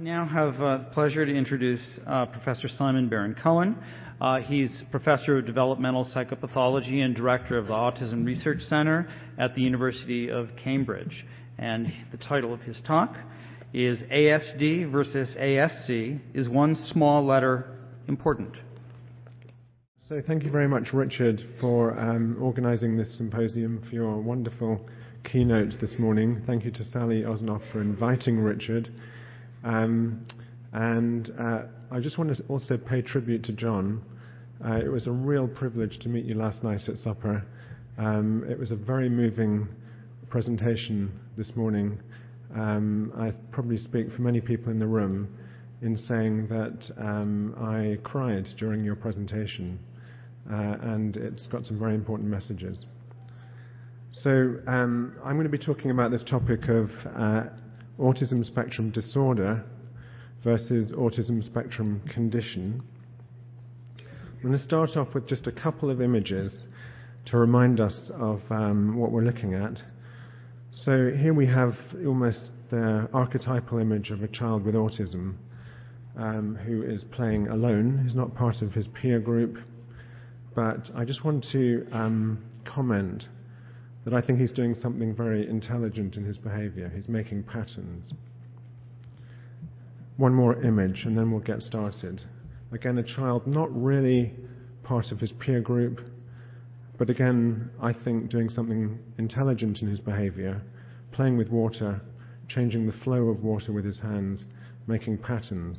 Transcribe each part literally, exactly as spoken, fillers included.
now have uh, the pleasure to introduce uh, Professor Simon Baron-Cohen. Uh, he's Professor of Developmental Psychopathology and Director of the Autism Research Center at the University of Cambridge. And the title of his talk is A S D versus A S C, Is One Small Letter Important? So thank you very much, Richard, for um, organising this symposium, for your wonderful keynote this morning. Thank you to Sally Osnoff for inviting Richard. Um, and uh, I just want to also pay tribute to John. Uh, it was a real privilege to meet you last night at supper. Um, it was a very moving presentation this morning. Um, I probably speak for many people in the room in saying that um, I cried during your presentation, uh, and it's got some very important messages. So um, I'm going to be talking about this topic of uh, autism spectrum disorder versus autism spectrum condition. I'm going to start off with just a couple of images to remind us of um, what we're looking at. So here we have almost the archetypal image of a child with autism um, who is playing alone. He's not part of his peer group, but I just want to um, comment that I think he's doing something very intelligent in his behavior. He's making patterns. One more image, and then we'll get started. Again, a child not really part of his peer group, but again, I think doing something intelligent in his behavior, playing with water, changing the flow of water with his hands, making patterns.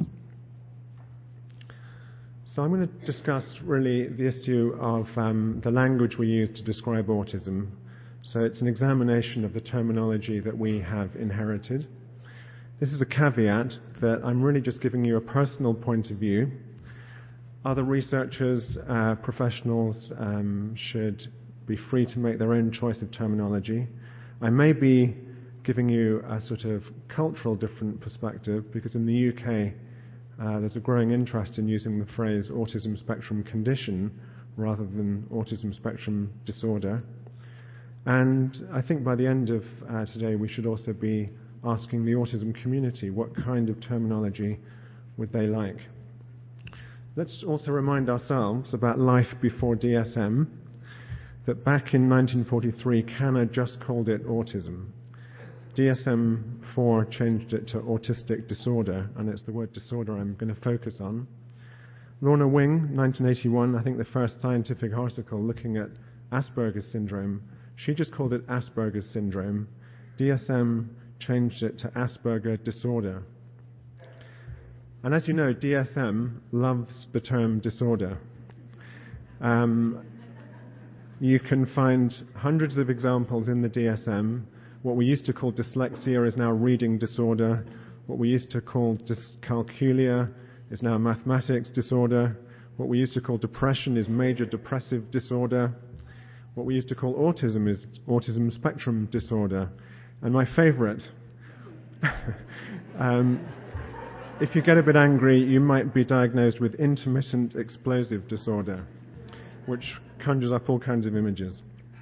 So I'm going to discuss really the issue of um, the language we use to describe autism. So it's an examination of the terminology that we have inherited. This is a caveat that I'm really just giving you a personal point of view. Other researchers, uh, professionals um, should be free to make their own choice of terminology. I may be giving you a sort of cultural different perspective because in the U K uh, there's a growing interest in using the phrase autism spectrum condition rather than autism spectrum disorder. And I think by the end of uh, today we should also be asking the autism community what kind of terminology would they like. Let's also remind ourselves about life before D S M, that back in nineteen forty-three Canna just called it autism. D S M four changed it to autistic disorder, and it's the word disorder I'm going to focus on. Lorna Wing, nineteen eighty-one, I think the first scientific article looking at Asperger's syndrome, she just called it Asperger's syndrome. D S M changed it to Asperger disorder. And as you know, D S M loves the term disorder. Um, you can find hundreds of examples in the D S M. What we used to call dyslexia is now reading disorder. What we used to call dyscalculia is now mathematics disorder. What we used to call depression is major depressive disorder. What we used to call autism is autism spectrum disorder. And my favorite, um, if you get a bit angry, you might be diagnosed with intermittent explosive disorder, which conjures up all kinds of images.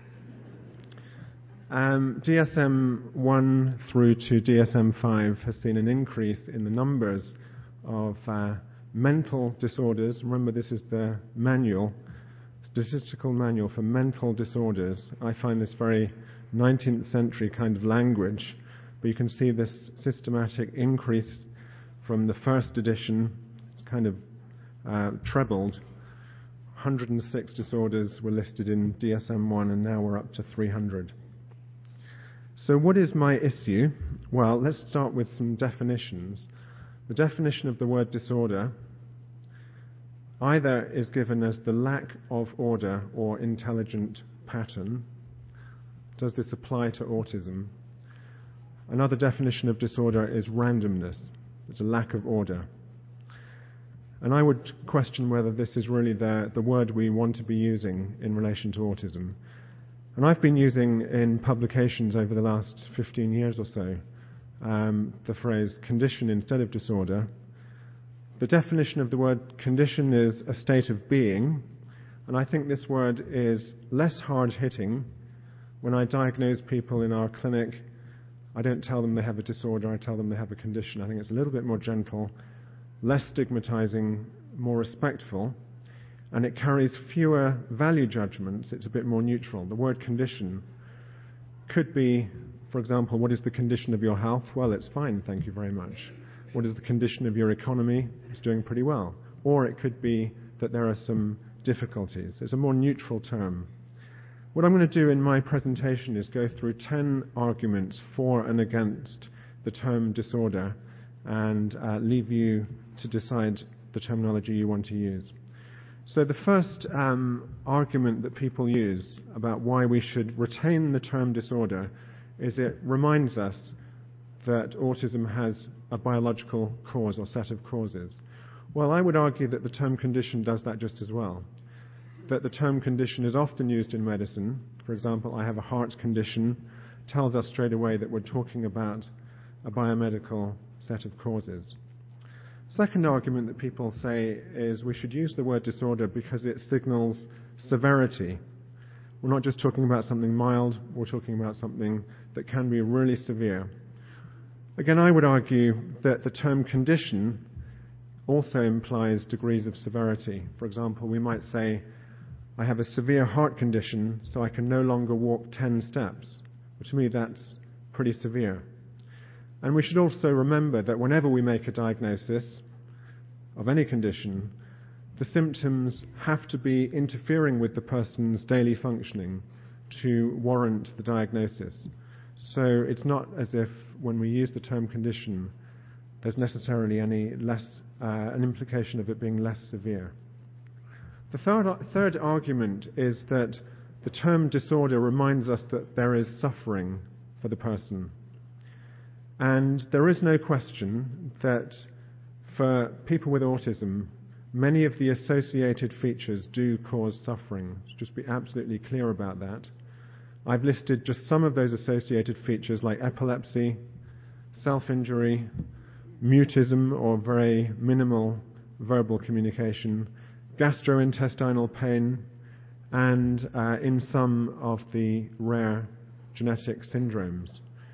Um, D S M one through to D S M five has seen an increase in the numbers of uh, mental disorders. Remember, this is the manual, statistical manual for mental disorders. I find this very nineteenth century kind of language, but you can see this systematic increase from the first edition. It's kind of uh, trebled. one hundred six disorders were listed in D S M one, and now we're up to three hundred. So what is my issue? Well, let's start with some definitions. The definition of the word disorder either is given as the lack of order or intelligent pattern. Does this apply to autism? Another definition of disorder is randomness. It's a lack of order. And I would question whether this is really the, the word we want to be using in relation to autism. And I've been using in publications over the last fifteen years or so um, the phrase condition instead of disorder. The definition of the word condition is a state of being, and I think this word is less hard-hitting. When I diagnose people in our clinic, I don't tell them they have a disorder, I tell them they have a condition. I think it's a little bit more gentle, less stigmatizing, more respectful, and it carries fewer value judgments. It's a bit more neutral. The word condition could be, for example, what is the condition of your health? Well, it's fine, thank you very much. What is the condition of your economy? It's doing pretty well. Or it could be that there are some difficulties. It's a more neutral term. What I'm going to do in my presentation is go through ten arguments for and against the term disorder and uh, leave you to decide the terminology you want to use. So the first um, argument that people use about why we should retain the term disorder is it reminds us that autism has a biological cause or set of causes. Well, I would argue that the term condition does that just as well. That the term condition is often used in medicine. For example, I have a heart condition, tells us straight away that we're talking about a biomedical set of causes. Second argument that people say is we should use the word disorder because it signals severity. We're not just talking about something mild, we're talking about something that can be really severe. Again, I would argue that the term condition also implies degrees of severity. For example, we might say, I have a severe heart condition, so I can no longer walk ten steps. Well, to me, that's pretty severe. And we should also remember that whenever we make a diagnosis of any condition, the symptoms have to be interfering with the person's daily functioning to warrant the diagnosis. So it's not as if when we use the term condition, there's necessarily any less, uh, an implication of it being less severe. The third, third argument is that the term disorder reminds us that there is suffering for the person. And there is no question that for people with autism, many of the associated features do cause suffering. Let's just be absolutely clear about that. I've listed just some of those associated features like epilepsy, self-injury, mutism or very minimal verbal communication, gastrointestinal pain, and uh, in some of the rare genetic syndromes.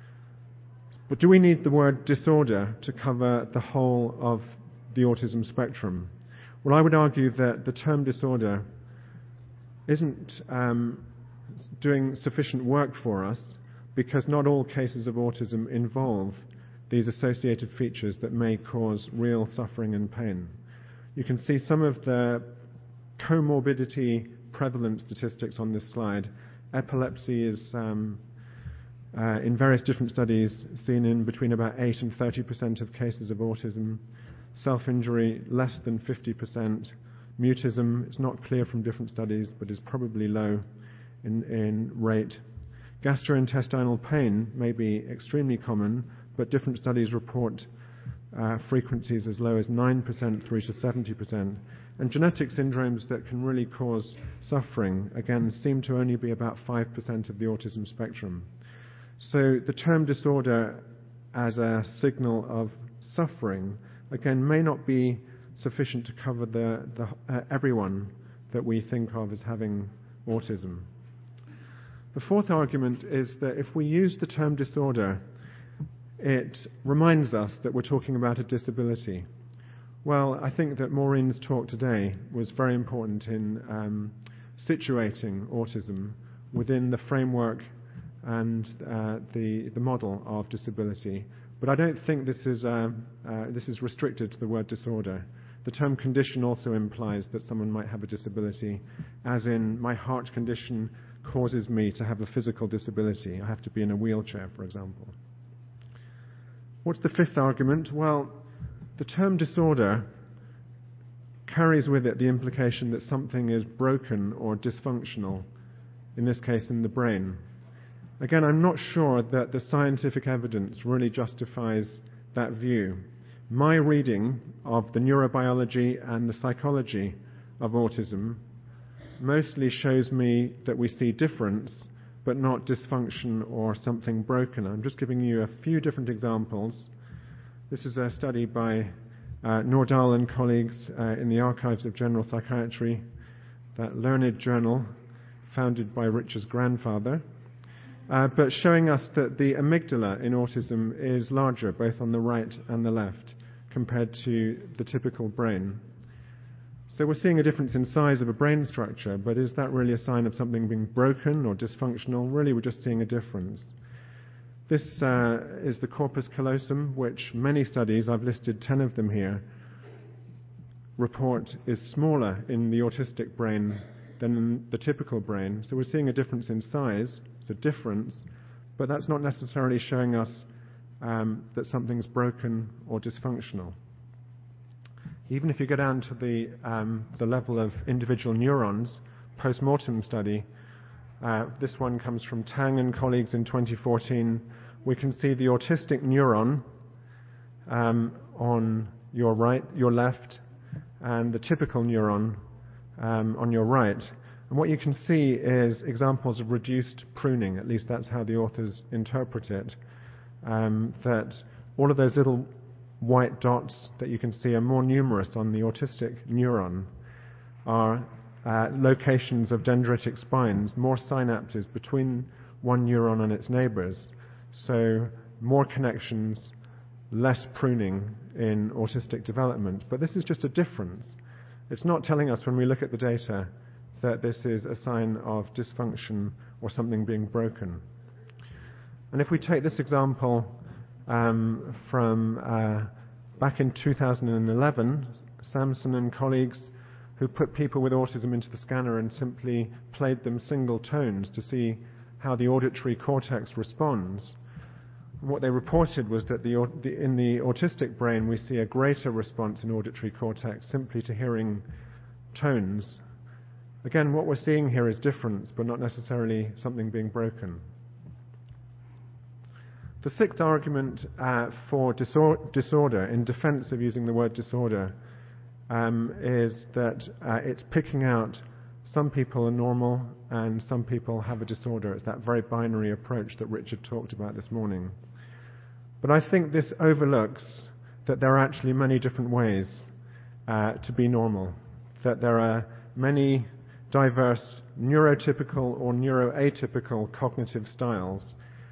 But do we need the word disorder to cover the whole of the autism spectrum? Well, I would argue that the term disorder isn't um, doing sufficient work for us because not all cases of autism involve these associated features that may cause real suffering and pain. You can see some of the comorbidity prevalence statistics on this slide. Epilepsy is, um, uh, in various different studies, seen in between about eight and thirty percent of cases of autism. Self-injury, less than fifty percent. Mutism, it's not clear from different studies, but is probably low in, in rate. Gastrointestinal pain may be extremely common, but different studies report uh, frequencies as low as nine percent through to seventy percent. And genetic syndromes that can really cause suffering, again, seem to only be about five percent of the autism spectrum. So the term disorder as a signal of suffering, again, may not be sufficient to cover the, the, uh, everyone that we think of as having autism. The fourth argument is that if we use the term disorder, it reminds us that we're talking about a disability. Well, I think that Maureen's talk today was very important in um, situating autism within the framework and uh, the, the model of disability. But I don't think this is, uh, uh, this is restricted to the word disorder. The term condition also implies that someone might have a disability, as in my heart condition causes me to have a physical disability. I have to be in a wheelchair, for example. What's the fifth argument? Well, the term disorder carries with it the implication that something is broken or dysfunctional, in this case in the brain. Again, I'm not sure that the scientific evidence really justifies that view. My reading of the neurobiology and the psychology of autism mostly shows me that we see difference, but not dysfunction or something broken. I'm just giving you a few different examples. This is a study by uh, Nordahl and colleagues uh, in the Archives of General Psychiatry, that learned journal founded by Richard's grandfather. uh, but showing us that the amygdala in autism is larger, both on the right and the left, compared to the typical brain. So we're seeing a difference in size of a brain structure, but is that really a sign of something being broken or dysfunctional? Really, we're just seeing a difference. This uh, is the corpus callosum, which many studies, I've listed ten of them here, report is smaller in the autistic brain than in the typical brain. So we're seeing a difference in size, it's a difference, but that's not necessarily showing us um, that something's broken or dysfunctional. Even if you go down to the, um, the level of individual neurons, post-mortem study, uh, this one comes from Tang and colleagues in twenty fourteen, we can see the autistic neuron um, on your right, your left, and the typical neuron um, on your right. And what you can see is examples of reduced pruning, at least that's how the authors interpret it, um, that all of those little white dots that you can see are more numerous on the autistic neuron are uh, locations of dendritic spines, more synapses between one neuron and its neighbors. So more connections, less pruning in autistic development. But this is just a difference. It's not telling us when we look at the data that this is a sign of dysfunction or something being broken. And if we take this example um, from uh, back in two thousand eleven, Samson and colleagues who put people with autism into the scanner and simply played them single tones to see how the auditory cortex responds. What they reported was that the, the, in the autistic brain we see a greater response in auditory cortex simply to hearing tones. Again, what we're seeing here is difference, but not necessarily something being broken. The sixth argument uh, for disor- disorder, in defense of using the word disorder, um, is that uh, it's picking out some people are normal and some people have a disorder. It's that very binary approach that Richard talked about this morning. But I think this overlooks that there are actually many different ways uh, to be normal, that there are many diverse neurotypical or neuroatypical cognitive styles.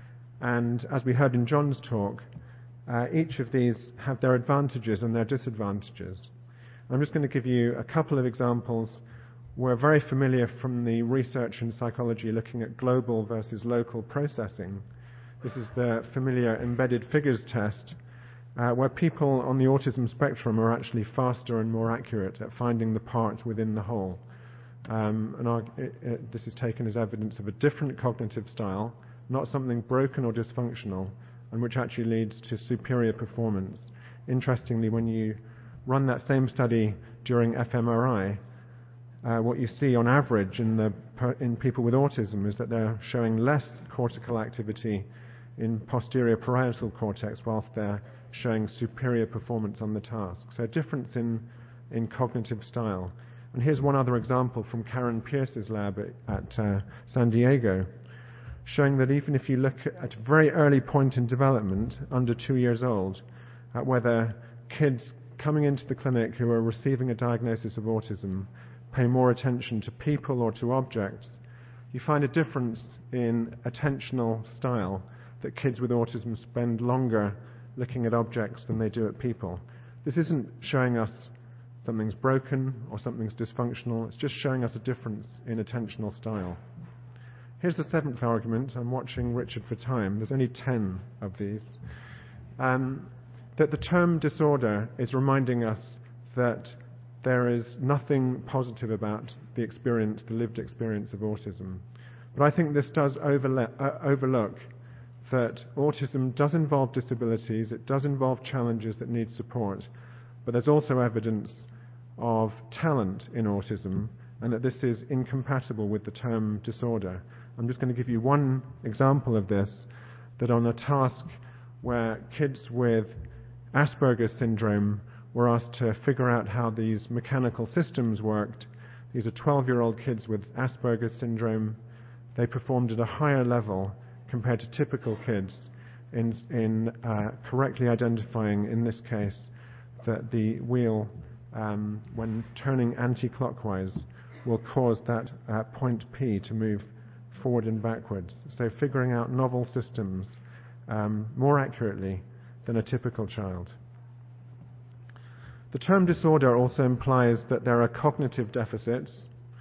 And as we heard in John's talk, uh, each of these have their advantages and their disadvantages. I'm just going to give you a couple of examples. We're very familiar from the research in psychology looking at global versus local processing. This is the familiar embedded figures test, uh, where people on the autism spectrum are actually faster and more accurate at finding the part within the whole. Um, and our, it, it, this is taken as evidence of a different cognitive style, not something broken or dysfunctional, and which actually leads to superior performance. Interestingly, when you run that same study during fMRI, uh, what you see on average in, the, in people with autism is that they're showing less cortical activity in posterior parietal cortex whilst they're showing superior performance on the task. So a difference in, in cognitive style. And here's one other example from Karen Pierce's lab at, at uh, San Diego, showing that even if you look at a very early point in development, under two years old, at whether kids coming into the clinic who are receiving a diagnosis of autism pay more attention to people or to objects, you find a difference in attentional style, that kids with autism spend longer looking at objects than they do at people. This isn't showing us something's broken or something's dysfunctional, it's just showing us a difference in attentional style. Here's the seventh argument. I'm watching Richard for time. There's only ten of these. Um, that the term disorder is reminding us that there is nothing positive about the experience, the lived experience of autism. But I think this does overla- uh, overlook that autism does involve disabilities, it does involve challenges that need support, but there's also evidence of talent in autism, and that this is incompatible with the term disorder. I'm just going to give you one example of this, that on a task where kids with Asperger's syndrome were asked to figure out how these mechanical systems worked. These are twelve-year-old kids with Asperger's syndrome. They performed at a higher level compared to typical kids in, in uh, correctly identifying, in this case, that the wheel, um, when turning anti-clockwise, will cause that uh, point P to move forward and backwards. So figuring out novel systems um, more accurately than a typical child. The term disorder also implies that there are cognitive deficits.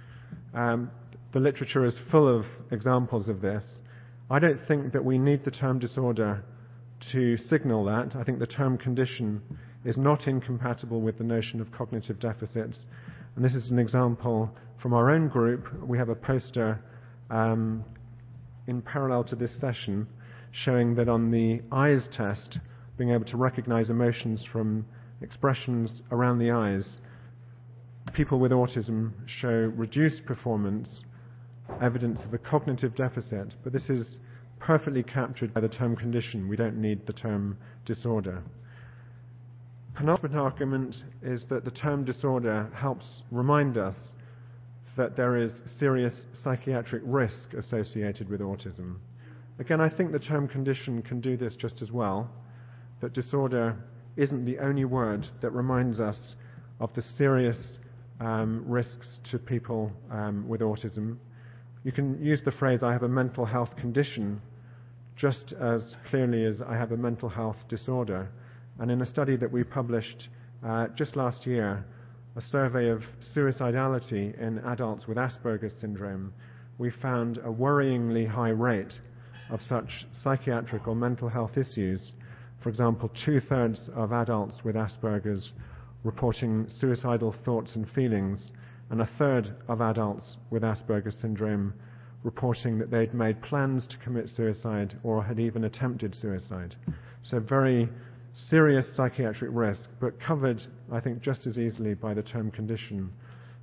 Um, the literature is full of examples of this. I don't think that we need the term disorder to signal that. I think the term condition is not incompatible with the notion of cognitive deficits. And this is an example from our own group. We have a poster um, in parallel to this session showing that on the eyes test, being able to recognize emotions from expressions around the eyes, people with autism show reduced performance, evidence of a cognitive deficit, but this is perfectly captured by the term condition. We don't need the term disorder. Penultimate argument is that the term disorder helps remind us that there is serious psychiatric risk associated with autism. Again, I think the term condition can do this just as well, that disorder isn't the only word that reminds us of the serious um, risks to people um, with autism. You can use the phrase, I have a mental health condition, just as clearly as I have a mental health disorder. And in a study that we published uh, just last year, a survey of suicidality in adults with Asperger's syndrome, we found a worryingly high rate of such psychiatric or mental health issues. For example, two-thirds of adults with Asperger's reporting suicidal thoughts and feelings, and a third of adults with Asperger's syndrome reporting that they'd made plans to commit suicide or had even attempted suicide. So very serious psychiatric risk, but covered, I think, just as easily by the term condition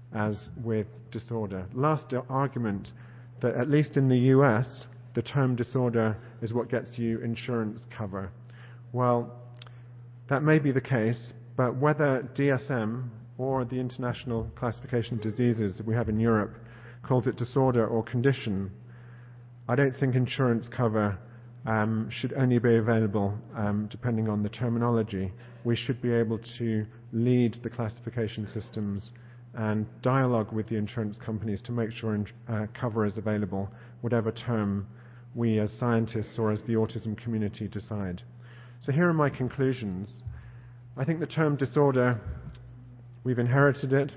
as with disorder. Last argument, that at least in the U S, the term disorder is what gets you insurance cover. Well, that may be the case, but whether D S M or the International Classification of Diseases that we have in Europe calls it disorder or condition, I don't think insurance cover um, should only be available um, depending on the terminology. We should be able to lead the classification systems and dialogue with the insurance companies to make sure uh, cover is available, whatever term we as scientists or as the autism community decide. So here are my conclusions. I think the term disorder, we've inherited it.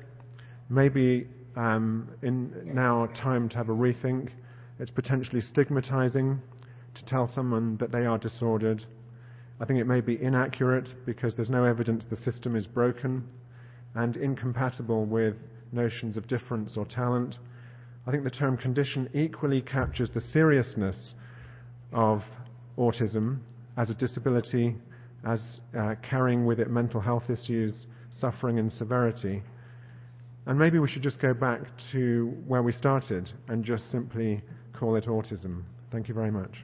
Maybe um, in now time to have a rethink. It's potentially stigmatizing to tell someone that they are disordered. I think it may be inaccurate because there's no evidence the system is broken and incompatible with notions of difference or talent. I think the term condition equally captures the seriousness of autism as a disability, as uh, carrying with it mental health issues, suffering and severity. And maybe we should just go back to where we started and just simply call it autism. Thank you very much.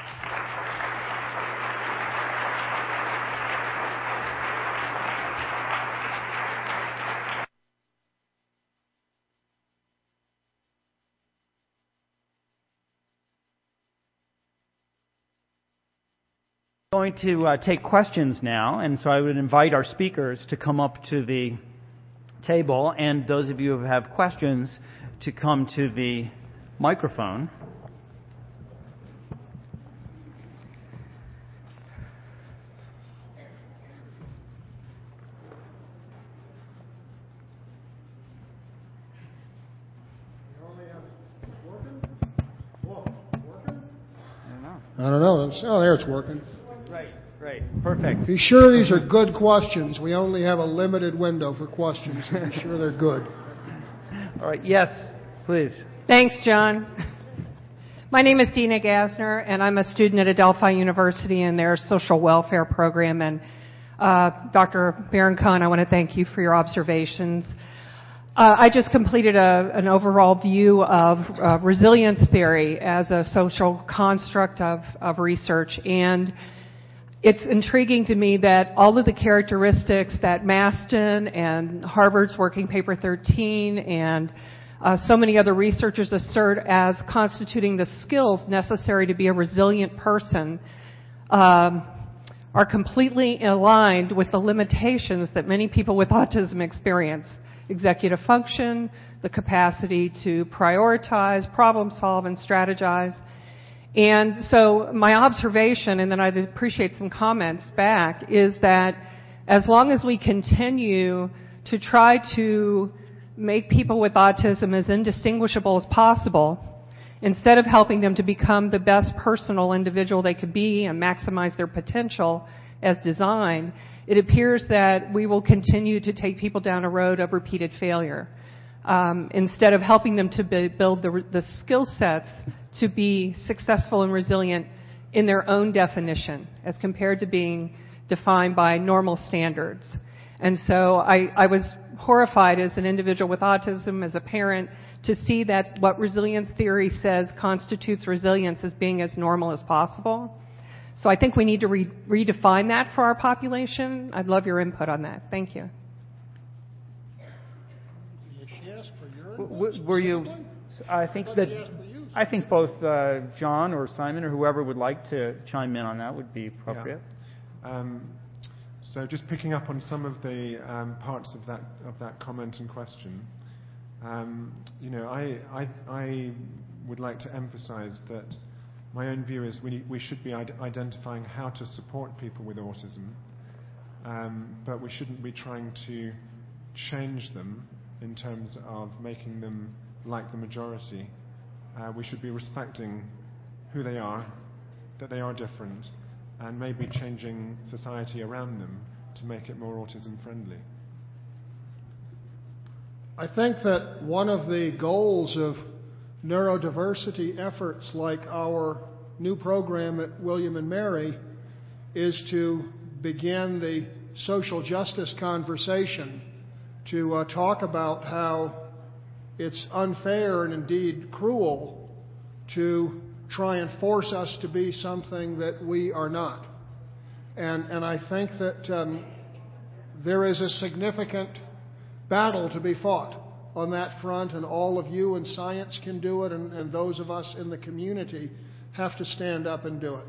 Going to uh, take questions now, and so I would invite our speakers to come up to the table, and those of you who have questions to come to the microphone. I don't know. Oh, there it's working. Right, right. Perfect. Be sure these are good questions. We only have a limited window for questions, so be sure they're good. All right. Yes, please. Thanks, John. My name is Dina Gassner, and I'm a student at Adelphi University in their social welfare program. And uh, Doctor Baron-Cohen, I want to thank you for your observations. Uh, I just completed a, an overall view of uh, resilience theory as a social construct of, of research, and it's intriguing to me that all of the characteristics that Maston and Harvard's Working Paper thirteen and uh, so many other researchers assert as constituting the skills necessary to be a resilient person um, are completely aligned with the limitations that many people with autism experience. executive function, the capacity to prioritize, problem solve, and strategize. And so my observation, and then I'd appreciate some comments back, is that as long as we continue to try to make people with autism as indistinguishable as possible, instead of helping them to become the best personal individual they could be and maximize their potential as designed, it appears that we will continue to take people down a road of repeated failure. Um, instead of helping them to be, build the, the skill sets to be successful and resilient in their own definition as compared to being defined by normal standards. And so I, I was horrified as an individual with autism, as a parent, to see that what resilience theory says constitutes resilience as being as normal as possible. So I think we need to re- redefine that for our population. I'd love your input on that. Thank you. Were you? I think that I think both uh, John or Simon or whoever would like to chime in on that would be appropriate. Yeah. Um, so just picking up on some of the um, parts of that of that comment and question, um, you know, I, I I would like to emphasize that my own view is we we should be ide- identifying how to support people with autism, um, but we shouldn't be trying to change them in terms of making them like the majority. Uh, we should be respecting who they are, that they are different, and maybe changing society around them to make it more autism friendly. I think that one of the goals of neurodiversity efforts like our new program at William and Mary is to begin the social justice conversation, to uh, talk about how it's unfair and indeed cruel to try and force us to be something that we are not. And, and I think that um, there is a significant battle to be fought on that front, and all of you in science can do it, and, and those of us in the community have to stand up and do it.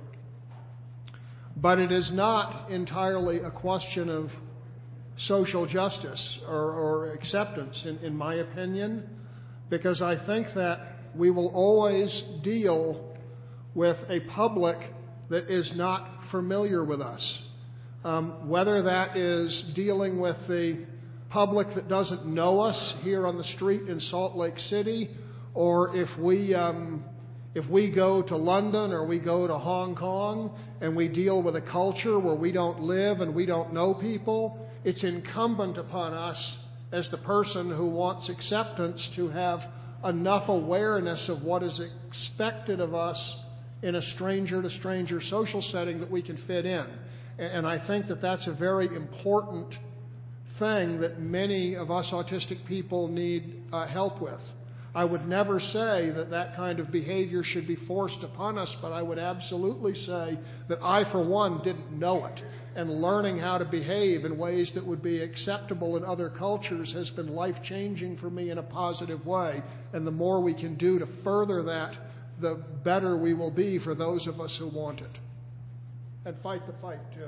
But it is not entirely a question of social justice or, or acceptance, in, in my opinion, because I think that we will always deal with a public that is not familiar with us. Um, whether that is dealing with the public that doesn't know us here on the street in Salt Lake City, or if we um, if we go to London or we go to Hong Kong and we deal with a culture where we don't live and we don't know people, it's incumbent upon us as the person who wants acceptance to have enough awareness of what is expected of us in a stranger-to-stranger social setting that we can fit in. And I think that that's a very important thing that many of us autistic people need uh, help with. I would never say that that kind of behavior should be forced upon us, but I would absolutely say that I, for one, didn't know it. And learning how to behave in ways that would be acceptable in other cultures has been life-changing for me in a positive way. And the more we can do to further that, the better we will be for those of us who want it. And fight the fight, too.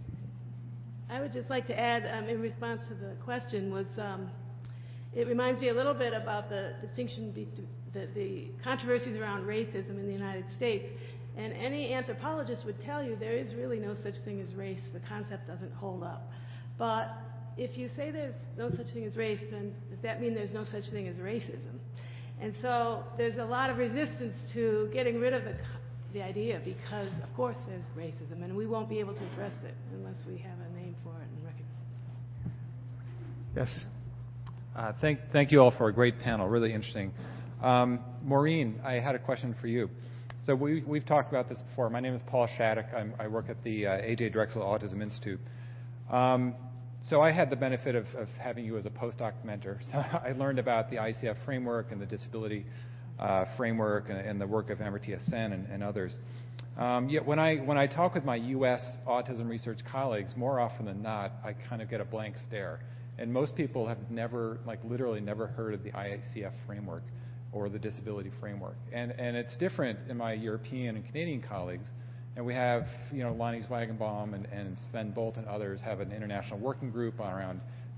I would just like to add, um, in response to the question, was um, it reminds me a little bit about the distinction between the, the controversies around racism in the United States. And any anthropologist would tell you there is really no such thing as race. The concept doesn't hold up. But if you say there's no such thing as race, then does that mean there's no such thing as racism? And so there's a lot of resistance to getting rid of the, the idea because, of course, there's racism, and we won't be able to address it unless we have a name for it and recognize it. Yes. Uh, thank, thank you all for a great panel. Really interesting. Um, Maureen, I had a question for you. So we, we've talked about this before. My name is Paul Shattuck. I'm, I work at the uh, A J Drexel Autism Institute. Um, so I had the benefit of, of having you as a postdoc mentor. So I learned about the I C F framework and the disability uh, framework and, and the work of Amartya Sen and, and others. Um, yet when I when I talk with my U S autism research colleagues, more often than not, I kind of get a blank stare. And most people have never, like literally never heard of the I C F framework or the disability framework. And and it's different in my European and Canadian colleagues. And we have, you know, Lonnie Zwagenbaum and, and Sven Bolt and others have an international working group on around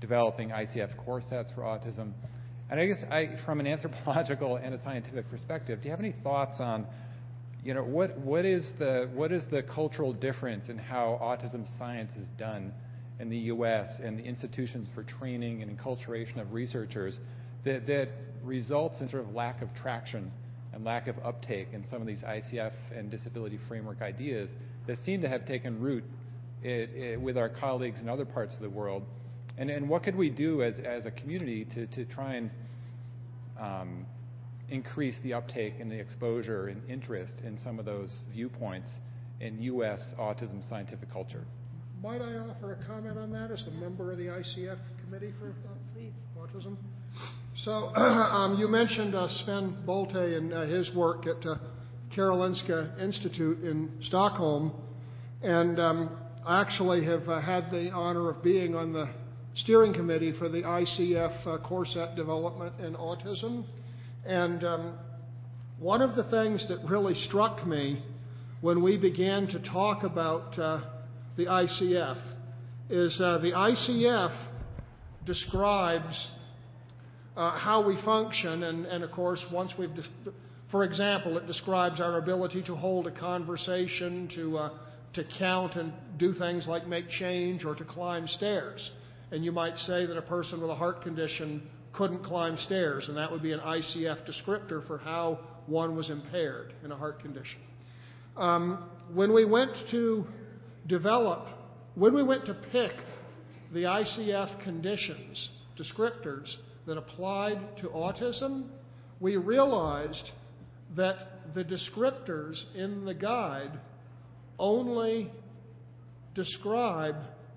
developing I C F core sets for autism. And I guess I, from an anthropological and a scientific perspective, do you have any thoughts on, you know, what, what is the what is the cultural difference in how autism science is done in the U S and the institutions for training and enculturation of researchers that, that results in sort of lack of traction and lack of uptake in some of these I C F and disability framework ideas that seem to have taken root it, it, with our colleagues in other parts of the world? And, and what could we do as, as a community to, to try and um, increase the uptake and the exposure and interest in some of those viewpoints in U S autism scientific culture? Might I offer a comment on that as a member of the I C F Committee for uh, Autism? So um, you mentioned uh, Sven Bolte and uh, his work at uh, Karolinska Institute in Stockholm, and um, I actually have uh, had the honor of being on the steering committee for the I C F uh, core set development in autism. And um, one of the things that really struck me when we began to talk about uh, the I C F is uh, the I C F describes uh, how we function, and, and of course, once we've, de- for example, it describes our ability to hold a conversation, to uh, to count and do things like make change or to climb stairs. And you might say that a person with a heart condition couldn't climb stairs, and that would be an I C F descriptor for how one was impaired in a heart condition. Um, when we went to develop, when we went to pick the I C F conditions, descriptors that applied to autism, we realized that the descriptors in the guide only describe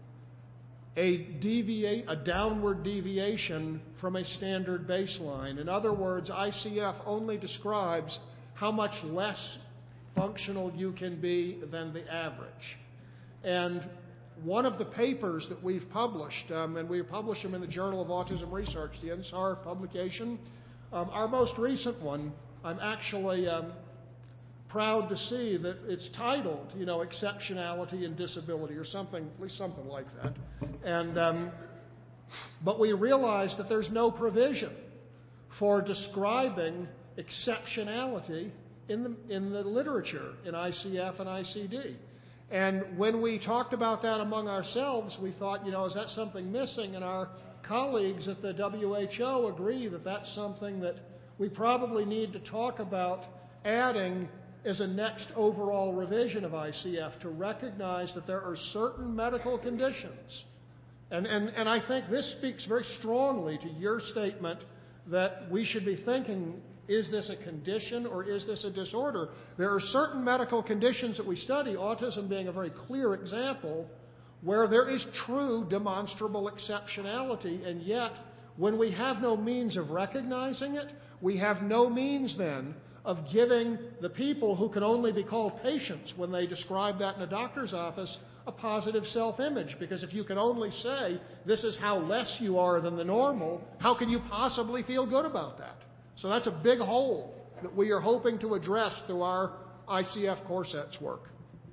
a deviate, a downward deviation from a standard baseline. In other words, I C F only describes how much less functional you can be than the average. And one of the papers that we've published, um, and we published them in the Journal of Autism Research, the N S A R publication, um, our most recent one, I'm actually um, proud to see that it's titled, you know, Exceptionality and Disability, or something, at least something like that. And um, but we realized that there's no provision for describing exceptionality in the in the literature in I C F and I C D. And when we talked about that among ourselves, we thought, you know, is that something missing? And our colleagues at the W H O agree that that's something that we probably need to talk about adding as a next overall revision of I C F, to recognize that there are certain medical conditions. And, and, and I think this speaks very strongly to your statement that we should be thinking, is this a condition or is this a disorder? There are certain medical conditions that we study, autism being a very clear example, where there is true demonstrable exceptionality, and yet when we have no means of recognizing it, we have no means then of giving the people who can only be called patients when they describe that in a doctor's office a positive self-image. Because if you can only say, this is how less you are than the normal, how can you possibly feel good about that? So that's a big hole that we are hoping to address through our I C F core sets work.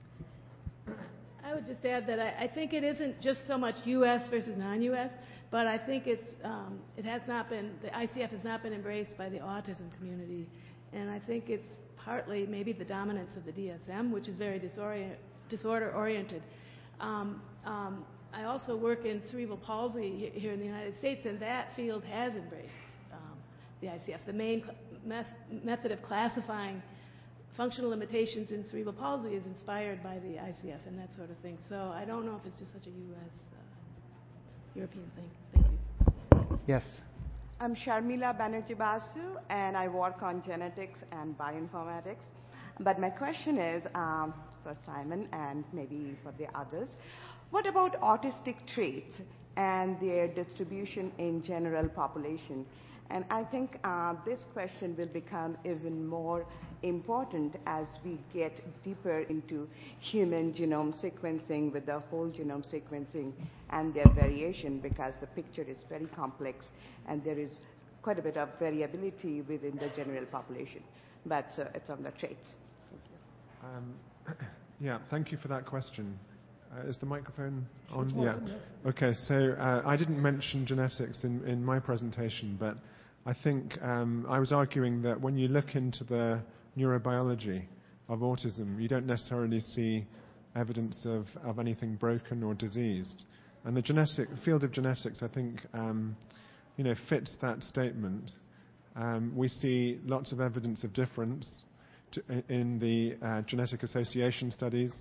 I would just add that I, I think it isn't just so much U S versus non-U S, but I think it's um, it has not been, the I C F has not been embraced by the autism community. And I think it's partly maybe the dominance of the D S M, which is very disorient, disorder-oriented. Um, um, I also work in cerebral palsy here in the United States, and that field has embraced um, the I C F. The main me- method of classifying functional limitations in cerebral palsy is inspired by the I C F and that sort of thing. So I don't know if it's just such a U S, uh, European thing. Thank you. Yes. I'm Sharmila Banerjee Basu, and I work on genetics and bioinformatics. But my question is, um, for Simon and maybe for the others, what about autistic traits and their distribution in general population? And I think uh, this question will become even more important as we get deeper into human genome sequencing with the whole genome sequencing and their variation, because the picture is very complex and there is quite a bit of variability within the general population. But uh, it's on the traits. Thank you. Um, yeah, thank you for that question. Uh, is the microphone on? It's Yeah. on, yeah. Okay, so uh, I didn't mention genetics in, in my presentation, but I think um, I was arguing that when you look into the neurobiology of autism, you don't necessarily see evidence of, of anything broken or diseased. And the genetic field of genetics, I think, um, you know, fits that statement. Um, we see lots of evidence of difference to, in the uh, genetic association studies.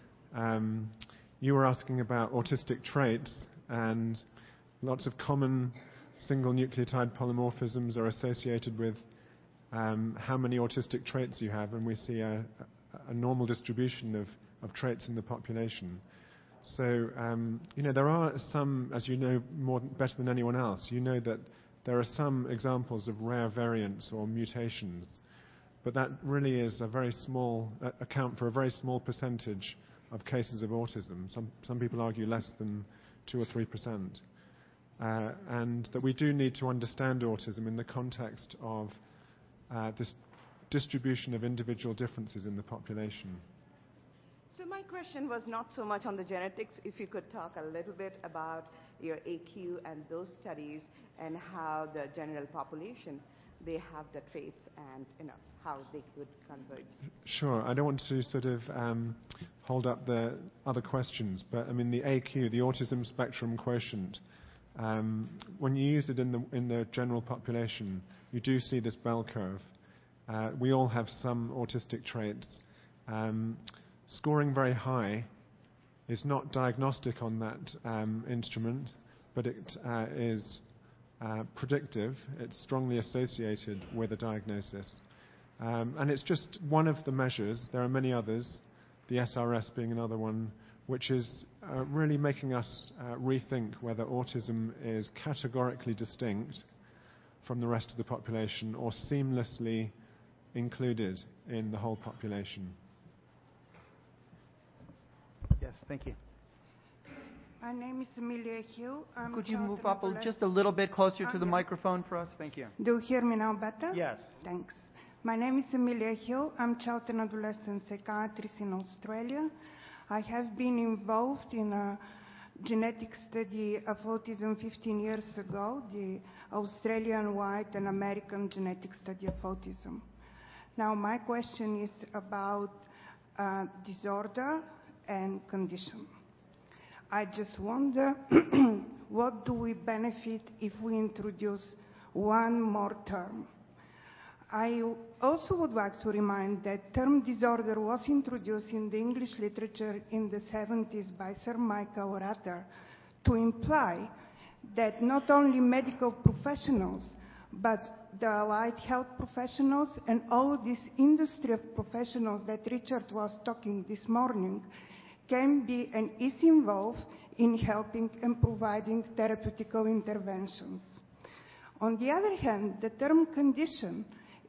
Um, you were asking about autistic traits, and lots of common single nucleotide polymorphisms are associated with um, how many autistic traits you have, and we see a, a, a normal distribution of, of traits in the population. So, um, you know, there are some, as you know more better than anyone else, you know that there are some examples of rare variants or mutations, but that really is a very small, uh, account for a very small percentage of cases of autism. Some, some people argue less than two or three percent. Uh, and that we do need to understand autism in the context of uh, this distribution of individual differences in the population. So my question was not so much on the genetics. If you could talk a little bit about your A Q and those studies and how the general population, they have the traits and, you know, how they could converge. Sure. I don't want to sort of um, hold up the other questions, but I mean the A Q, the Autism Spectrum Quotient, um, when you use it in the in the general population, you do see this bell curve. Uh, we all have some autistic traits. Um, scoring very high is not diagnostic on that um, instrument, but it uh, is uh, predictive. It's strongly associated with a diagnosis. Um, and it's just one of the measures. There are many others, the S R S being another one, which is uh, really making us uh, rethink whether autism is categorically distinct from the rest of the population or seamlessly included in the whole population. Yes, thank you. My name is Amelia Hill. I'm Could you child move up a, adolescent- just a little bit closer Oh, to the yeah. microphone for us? Thank you. Do you hear me now better? Yes. Thanks. My name is Amelia Hill. I'm child and adolescent psychiatrist in Australia. I have been involved in a genetic study of autism fifteen years ago, the Australian-wide and American genetic study of autism. Now, my question is about uh, disorder and condition. I just wonder, what do we benefit if we introduce one more term? I also would like to remind that term disorder was introduced in the English literature in the seventies by Sir Michael Rather to imply that not only medical professionals, but the allied health professionals and all this industry of professionals that Richard was talking this morning can be and is involved in helping and providing therapeutical interventions. On the other hand, the term condition,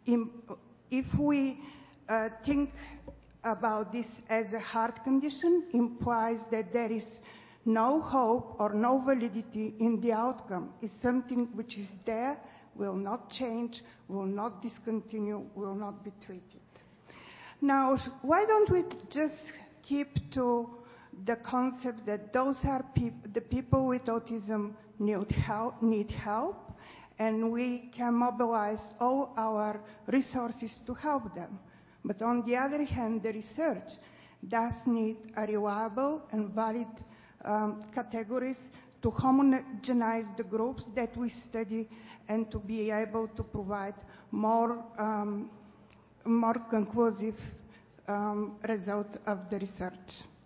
if we uh, think about this as a heart condition, implies that there is no hope or no validity in the outcome. It's something which is there, will not change, will not discontinue, will not be treated. Now, why don't we just keep to the concept that those are peop- the people with autism need help, need help, and we can mobilize all our resources to help them. But on the other hand, the research does need a reliable and valid um, categories to homogenize the groups that we study and to be able to provide more, um, more conclusive um, results of the research.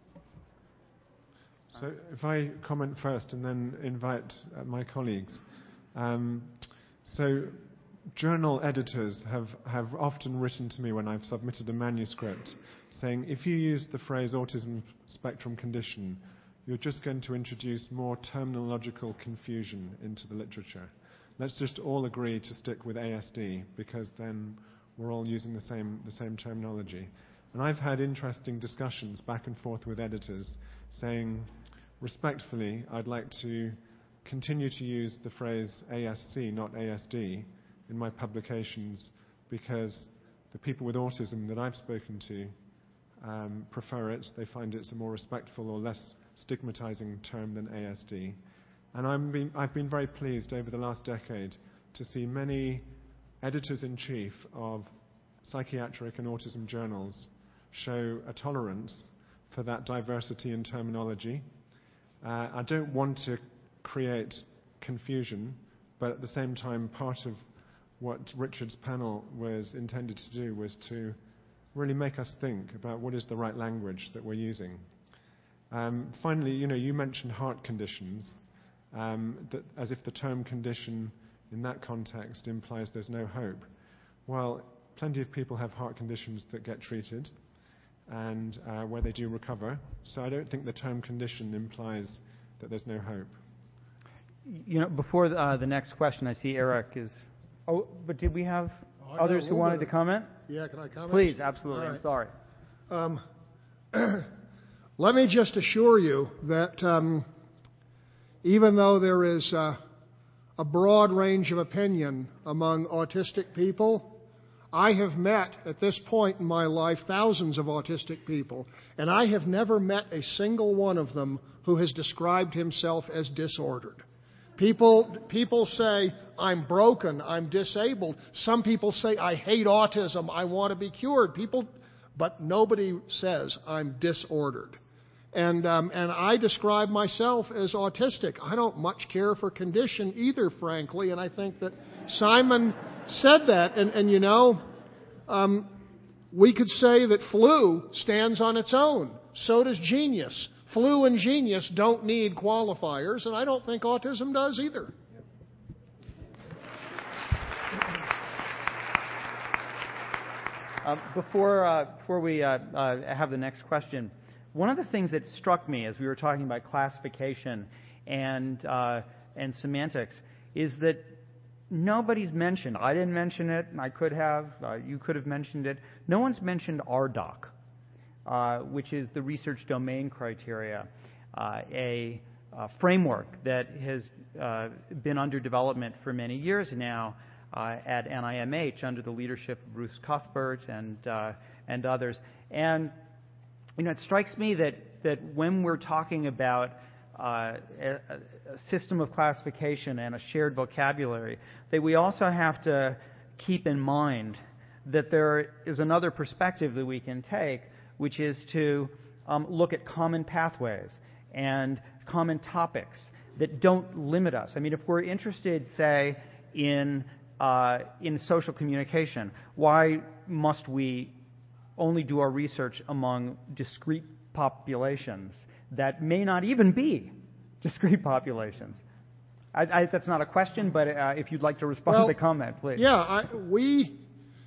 So if I comment first and then invite uh, my colleagues. Um, so journal editors have, have often written to me when I've submitted a manuscript saying, if you use the phrase autism spectrum condition, you're just going to introduce more terminological confusion into the literature. Let's just all agree to stick with A S D, because then we're all using the same, the same terminology. And I've had interesting discussions back and forth with editors saying, respectfully, I'd like to continue to use the phrase A S C, not A S D, in my publications, because the people with autism that I've spoken to um, prefer it. They find it's a more respectful or less stigmatizing term than A S D. And I'm been, I've been very pleased over the last decade to see many editors-in-chief of psychiatric and autism journals show a tolerance for that diversity in terminology. Uh, I don't want to create confusion, but at the same time, part of what Richard's panel was intended to do was to really make us think about what is the right language that we're using. Um, finally, you know, you mentioned heart conditions, um, that as if the term condition in that context implies there's no hope. Well, plenty of people have heart conditions that get treated and uh, where they do recover. So I don't think the term condition implies that there's no hope. You know, before the, uh, the next question, I see Eric is... Oh, but did we have oh, others who wanted to comment? Yeah, can I comment? Please, absolutely. Right. I'm sorry. Um, let me just assure you that um, even though there is uh, a broad range of opinion among autistic people, I have met, at this point in my life, thousands of autistic people, and I have never met a single one of them who has described himself as disordered. People, people say, I'm broken, I'm disabled. Some people say, I hate autism, I want to be cured. People, but nobody says, I'm disordered. And, um, and I describe myself as autistic. I don't much care for condition either, frankly, and I think that Simon said that. And, and you know, um, we could say that flu stands on its own. So does genius. Flu and genius don't need qualifiers, and I don't think autism does either. Uh, before, uh, before we uh, uh, have the next question, one of the things that struck me as we were talking about classification and, uh, and semantics is that nobody's mentioned, I didn't mention it, and I could have, uh, you could have mentioned it, no one's mentioned R D O C. Uh, which is the research domain criteria, uh, a, a framework that has uh, been under development for many years now uh, at N I M H under the leadership of Bruce Cuthbert and uh, and others. And you know, it strikes me that that when we're talking about uh, a, a system of classification and a shared vocabulary, that we also have to keep in mind that there is another perspective that we can take, which is to um, look at common pathways and common topics that don't limit us. I mean, if we're interested, say, in uh, in social communication, why must we only do our research among discrete populations that may not even be discrete populations? I, I, that's not a question, but uh, if you'd like to respond well, to the comment, please. Yeah, I, we...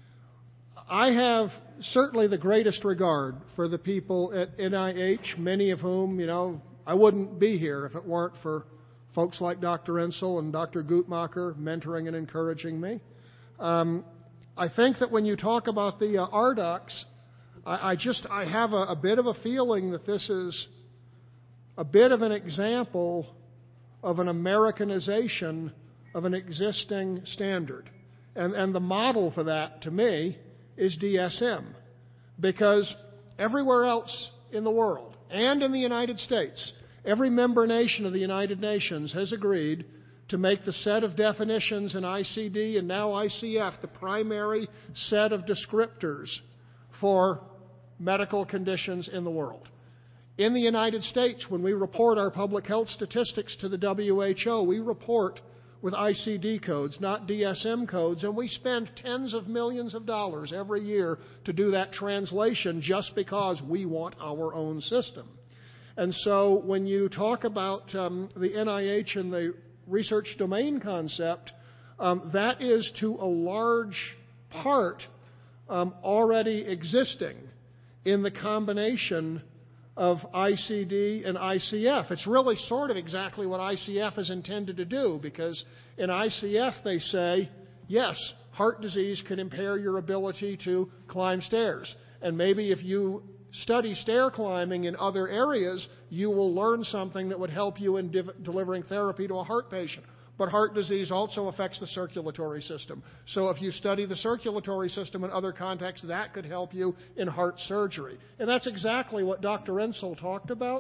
I have certainly the greatest regard for the people at N I H, many of whom, you know, I wouldn't be here if it weren't for folks like Doctor Ensel and Doctor Guttmacher mentoring and encouraging me. Um, I think that when you talk about the uh, R D O Cs, I, I just I have a, a bit of a feeling that this is a bit of an example of an Americanization of an existing standard. And, and the model for that, to me, is D S M, because everywhere else in the world and in the United States, every member nation of the United Nations has agreed to make the set of definitions in I C D and now I C F the primary set of descriptors for medical conditions in the world. In the United States, when we report our public health statistics to the W H O, we report with I C D codes, not D S M codes, and we spend tens of millions of dollars every year to do that translation just because we want our own system. And so when you talk about um, the N I H and the research domain concept, um, that is to a large part um, already existing in the combination of I C D and I C F. It's really sort of exactly what I C F is intended to do, because in I C F they say, yes, heart disease can impair your ability to climb stairs. And maybe if you study stair climbing in other areas, you will learn something that would help you in div- delivering therapy to a heart patient. But heart disease also affects the circulatory system. So if you study the circulatory system in other contexts, that could help you in heart surgery. And that's exactly what Doctor Ensel talked about.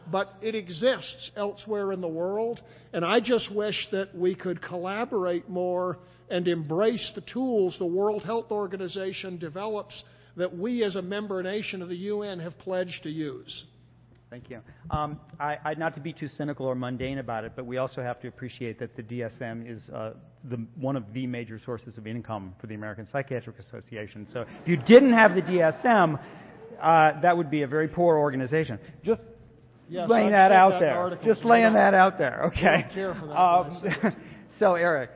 but it exists elsewhere in the world, and I just wish that we could collaborate more and embrace the tools the World Health Organization develops that we as a member nation of the U N have pledged to use. Thank you. Um, I, I, not to be too cynical or mundane about it, but we also have to appreciate that the D S M is uh, the, one of the major sources of income for the American Psychiatric Association. So if you didn't have the D S M, uh, that would be a very poor organization. Just yes, laying I'd that out that there. article. Just laying that out there. Okay. I don't care for that Um, so, Eric.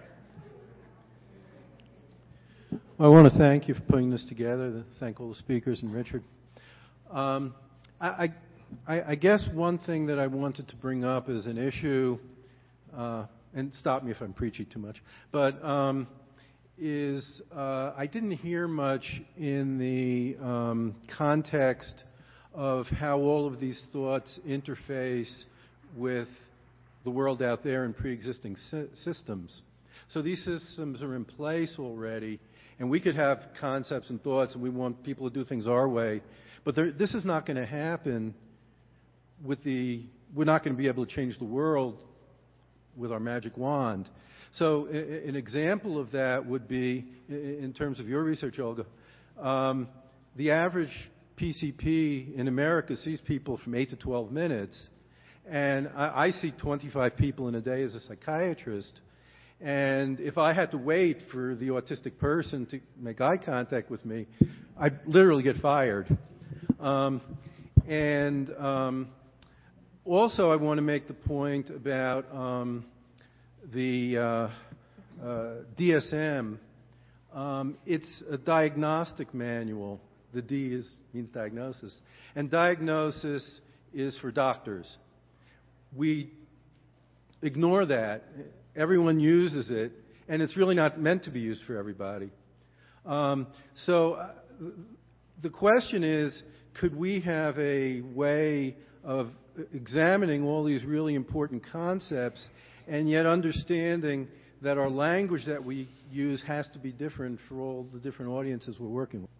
Well, I want to thank you for putting this together. Thank all the speakers and Richard. Um, I, I I, I guess one thing that I wanted to bring up is an issue, uh, and stop me if I'm preaching too much, but um, is uh, I didn't hear much in the um, context of how all of these thoughts interface with the world out there in pre-existing sy- systems. So these systems are in place already, and we could have concepts and thoughts, and we want people to do things our way, but there, this is not going to happen. With the, we're not going to be able to change the world with our magic wand. So I- an example of that would be, in terms of your research, Olga, um, the average P C P in America sees people from eight to twelve minutes, and I, I see twenty-five people in a day as a psychiatrist. And if I had to wait for the autistic person to make eye contact with me, I'd literally get fired. Um, and um, Also, I want to make the point about um, the uh, uh, D S M. Um, it's a diagnostic manual. The D is, means diagnosis. And diagnosis is for doctors. We ignore that. Everyone uses it, and it's really not meant to be used for everybody. Um, so uh, the question is, could we have a way of examining all these really important concepts and yet understanding that our language that we use has to be different for all the different audiences we're working with?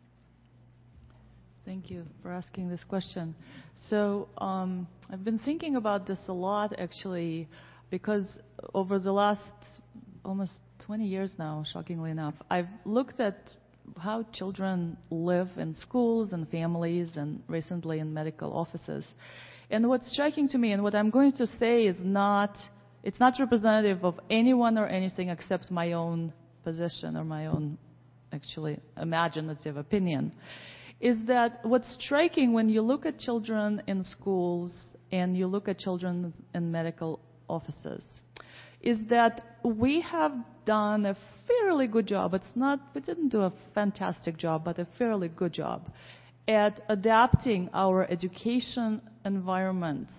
Thank you for asking this question. So um, I've been thinking about this a lot, actually, because over the last almost twenty years now, shockingly enough, I've looked at how children live in schools and families and recently in medical offices. And what's striking to me, and what I'm going to say is not, it's not representative of anyone or anything except my own position or my own, actually, imaginative opinion, is that what's striking when you look at children in schools and you look at children in medical offices is that we have done a fairly good job. It's not, we didn't do a fantastic job, but a fairly good job at adapting our education environments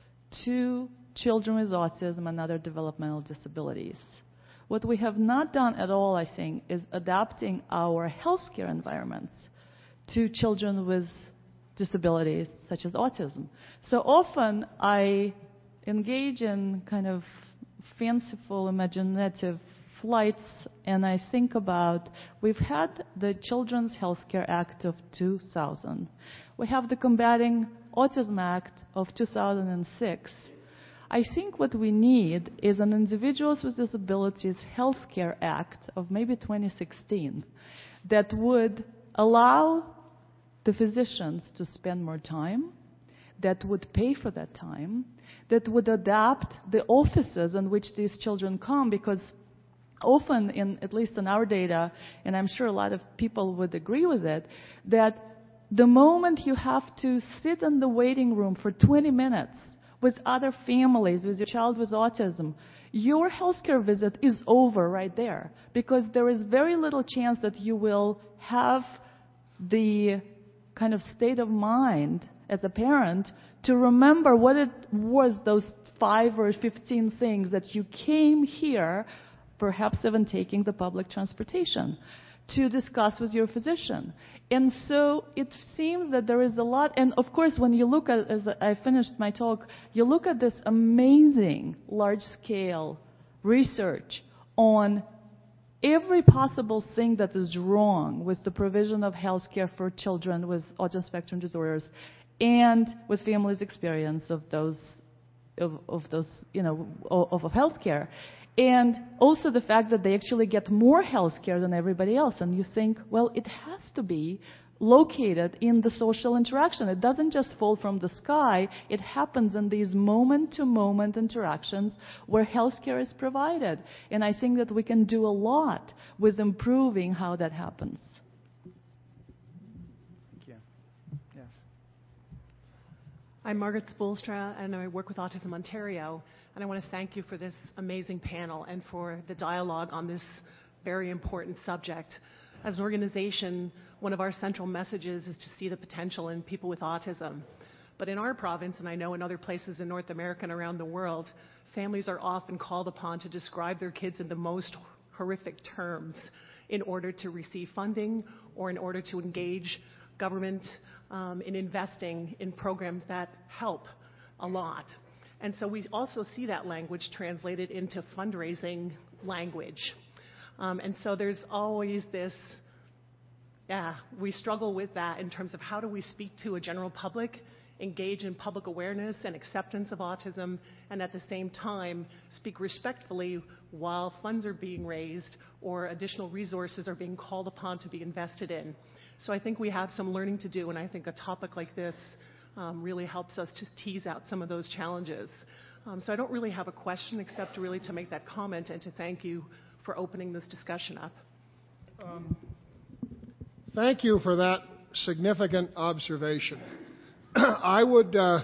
to children with autism and other developmental disabilities. What we have not done at all, I think, is adapting our healthcare environments to children with disabilities such as autism. So often I engage in kind of fanciful, imaginative flights, and I think about, we've had the Children's Healthcare Act of two thousand. We have the Combating Autism Act of two thousand six. I think what we need is an Individuals with Disabilities Healthcare Act of maybe twenty sixteen that would allow the physicians to spend more time, that would pay for that time, that would adapt the offices in which these children come, because often, in at least in our data, and I'm sure a lot of people would agree with it, that the moment you have to sit in the waiting room for twenty minutes with other families, with your child with autism, your healthcare visit is over right there, because there is very little chance that you will have the kind of state of mind as a parent to remember what it was, those five or fifteen things that you came here, perhaps even taking the public transportation, to discuss with your physician. And so it seems that there is a lot, and of course when you look at, as I finished my talk, you look at this amazing large-scale research on every possible thing that is wrong with the provision of health care for children with autism spectrum disorders, and with families' experience of those, of, of those, you know, of, of healthcare. And also the fact that they actually get more health care than everybody else. And you think, well, it has to be located in the social interaction. It doesn't just fall from the sky. It happens in these moment-to-moment interactions where health care is provided. And I think that we can do a lot with improving how that happens. Thank you. Yes. I'm Margaret Spoolstra, and I work with Autism Ontario. And I want to thank you for this amazing panel and for the dialogue on this very important subject. As an organization, one of our central messages is to see the potential in people with autism. But in our province, and I know in other places in North America and around the world, families are often called upon to describe their kids in the most horrific terms in order to receive funding or in order to engage government um, in investing in programs that help a lot. And so we also see that language translated into fundraising language. Um, and so there's always this, yeah, we struggle with that in terms of how do we speak to a general public, engage in public awareness and acceptance of autism, and at the same time speak respectfully while funds are being raised or additional resources are being called upon to be invested in. So I think we have some learning to do, and I think a topic like this Um, really helps us to tease out some of those challenges. Um, so I don't really have a question except really to make that comment and to thank you for opening this discussion up. Um, thank you for that significant observation. I would uh,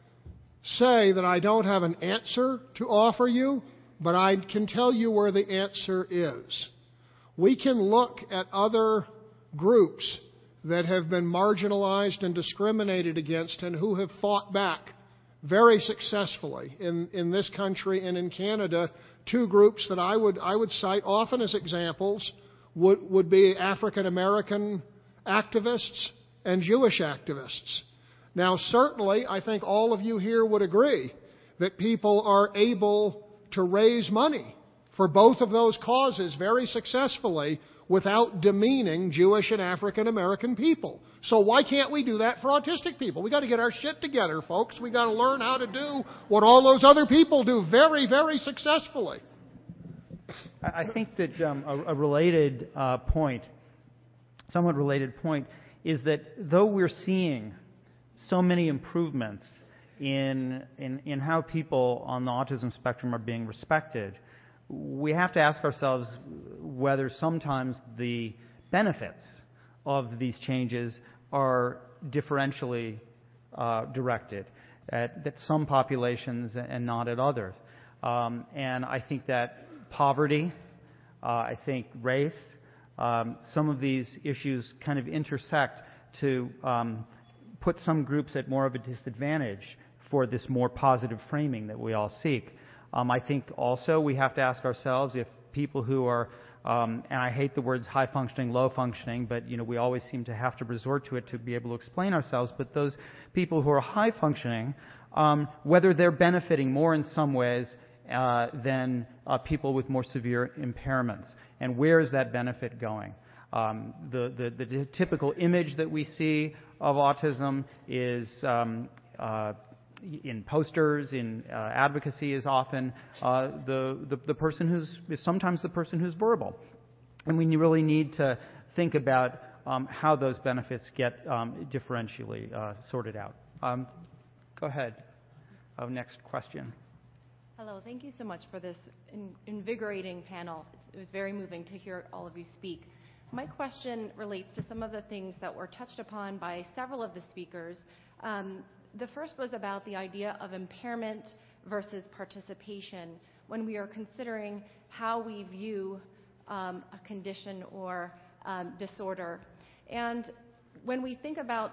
say that I don't have an answer to offer you, but I can tell you where the answer is. We can look at other groups that have been marginalized and discriminated against and who have fought back very successfully in, in this country and in Canada. Two groups that I would I would cite often as examples would, would be African American activists and Jewish activists. Now, certainly, I think all of you here would agree that people are able to raise money for both of those causes very successfully without demeaning Jewish and African American people. So why can't we do that for autistic people? We got to get our shit together, folks. We got to learn how to do what all those other people do very, very successfully. I think that um, a, a related uh, point, somewhat related point, is that though we're seeing so many improvements in in, in how people on the autism spectrum are being respected, we have to ask ourselves whether sometimes the benefits of these changes are differentially uh, directed at, at some populations and not at others. Um, and I think that poverty, uh, I think race, um, some of these issues kind of intersect to um, put some groups at more of a disadvantage for this more positive framing that we all seek. Um, I think also we have to ask ourselves if people who are, um, and I hate the words high functioning, low functioning, but you know we always seem to have to resort to it to be able to explain ourselves. But those people who are high functioning, um, whether they're benefiting more in some ways uh, than uh, people with more severe impairments, and where is that benefit going? Um, the, the the typical image that we see of autism is um, uh, in posters, in uh, advocacy, is often uh, the, the the person who's is sometimes the person who's verbal, and we really need to think about um, how those benefits get um, differentially uh, sorted out. Um, go ahead. Uh, next question. Hello. Thank you so much for this in, invigorating panel. It was very moving to hear all of you speak. My question relates to some of the things that were touched upon by several of the speakers. Um, the first was about the idea of impairment versus participation when we are considering how we view um, a condition or um, disorder. And when we think about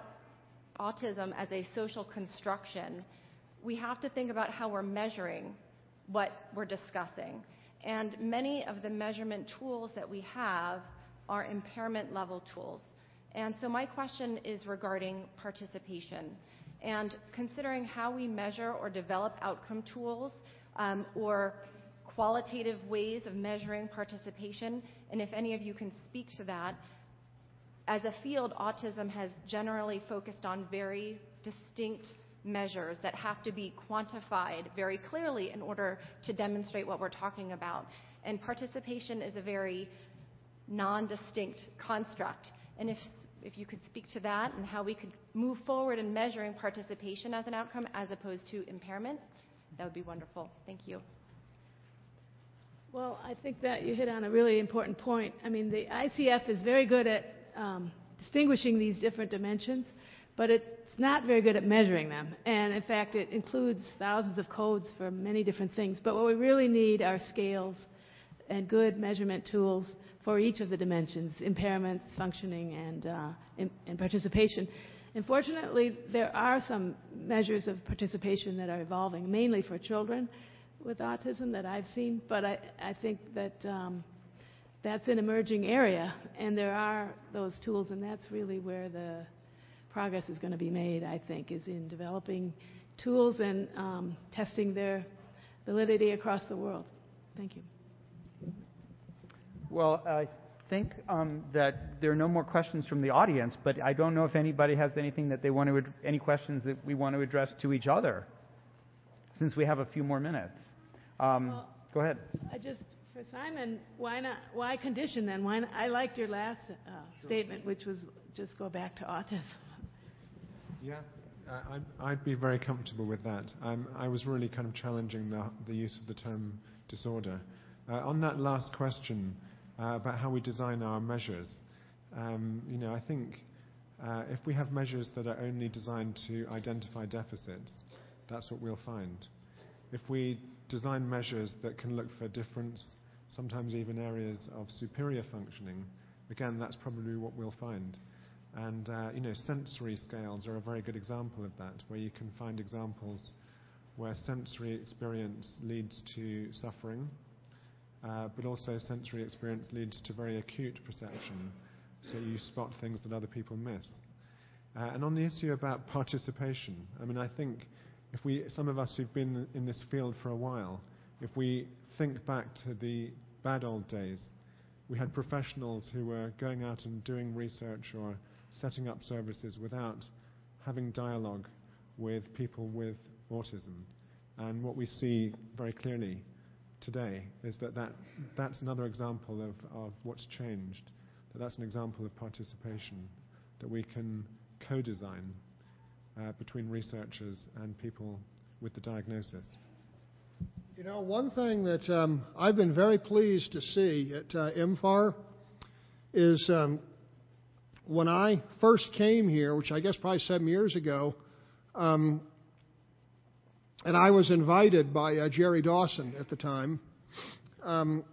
autism as a social construction, we have to think about how we're measuring what we're discussing. And many of the measurement tools that we have are impairment level tools. And so my question is regarding participation and considering how we measure or develop outcome tools um, or qualitative ways of measuring participation, and if any of you can speak to that. As a field, autism has generally focused on very distinct measures that have to be quantified very clearly in order to demonstrate what we're talking about. And participation is a very non-distinct construct. And if if you could speak to that and how we could move forward in measuring participation as an outcome as opposed to impairment, that would be wonderful. Thank you. Well, I think that you hit on a really important point. I mean, the I C F is very good at um, distinguishing these different dimensions, but it's not very good at measuring them. And in fact, it includes thousands of codes for many different things. But what we really need are scales and good measurement tools for each of the dimensions: impairments, functioning, and, uh, in, and participation. Unfortunately, there are some measures of participation that are evolving, mainly for children with autism that I've seen, but I, I think that um, that's an emerging area, and there are those tools, and that's really where the progress is going to be made, I think, is in developing tools and um, testing their validity across the world. Thank you. Well, I think um, that there are no more questions from the audience, but I don't know if anybody has anything that they want to, ad- any questions that we want to address to each other, since we have a few more minutes. Um, well, go ahead. I just, for Simon, why not? Why condition then? Why not, I liked your last uh, sure. statement, which was just go back to autism. Yeah, uh, I'd, I'd be very comfortable with that. Um, I was really kind of challenging the, the use of the term disorder. Uh, on that last question uh, about how we design our measures, um, you know, I think uh, if we have measures that are only designed to identify deficits, that's what we'll find. If we design measures that can look for difference, sometimes even areas of superior functioning, again, that's probably what we'll find. And, uh, you know, sensory scales are a very good example of that, where you can find examples where sensory experience leads to suffering, uh, but also sensory experience leads to very acute perception, so you spot things that other people miss. Uh, and on the issue about participation, I mean, I think if we, some of us who've been in this field for a while, if we think back to the bad old days, we had professionals who were going out and doing research or setting up services without having dialogue with people with autism. And what we see very clearly today is that, that that's another example of, of what's changed, that that's an example of participation, that we can co-design uh, between researchers and people with the diagnosis. You know, one thing that um, I've been very pleased to see at uh, I M F A R is um, when I first came here, which I guess probably seven years ago, um, and I was invited by uh, Jerry Dawson at the time, um,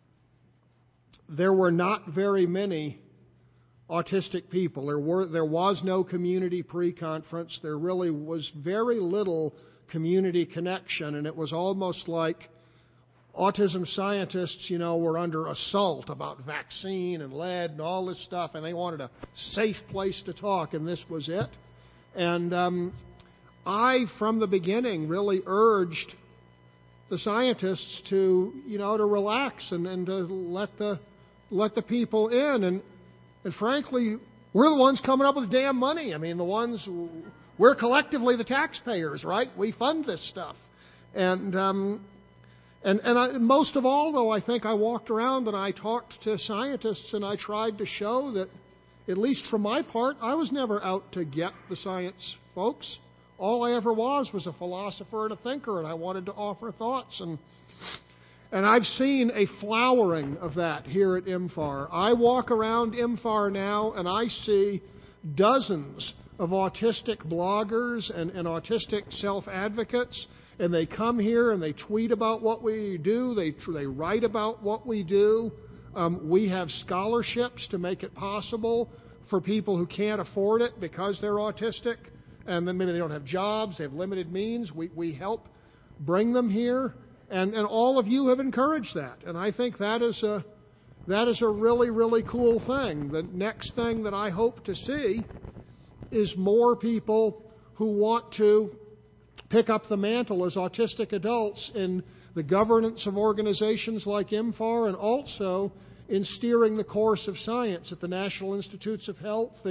there were not very many autistic people. There were there was no community pre-conference. There really was very little community connection, and it was almost like autism scientists, you know, were under assault about vaccine and lead and all this stuff, and they wanted a safe place to talk, and this was it. And um, I, from the beginning, really urged the scientists to, you know, to relax and, and to let the let the people in. And and frankly, we're the ones coming up with damn money. I mean, the ones we're collectively the taxpayers, right? We fund this stuff, and. Um, And, and I, most of all, though, I think I walked around and I talked to scientists and I tried to show that, at least for my part, I was never out to get the science folks. All I ever was was a philosopher and a thinker, and I wanted to offer thoughts. And and I've seen a flowering of that here at I M F A R. I walk around I M F A R now and I see dozens of autistic bloggers and, and autistic self-advocates. And they come here and they tweet about what we do. They they write about what we do. Um, we have scholarships to make it possible for people who can't afford it because they're autistic, and then maybe they don't have jobs, they have limited means. We we help bring them here, and, and all of you have encouraged that. And I think that is a that is a really really cool thing. The next thing that I hope to see is more people who want to pick up the mantle as autistic adults in the governance of organizations like I M F A R, and also in steering the course of science at the National Institutes of Health, the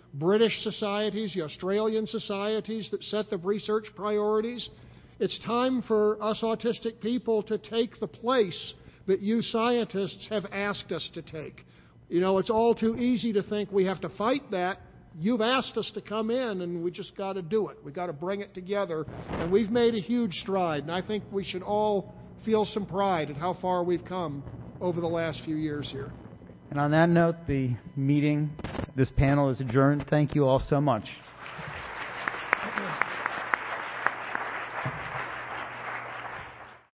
British societies, the Australian societies that set the research priorities. It's time for us autistic people to take the place that you scientists have asked us to take. You know, it's all too easy to think we have to fight that. You've asked us to come in, and we just got to do it. We've got to bring it together. And we've made a huge stride, and I think we should all feel some pride at how far we've come over the last few years here. And on that note, the meeting, this panel is adjourned. Thank you all so much.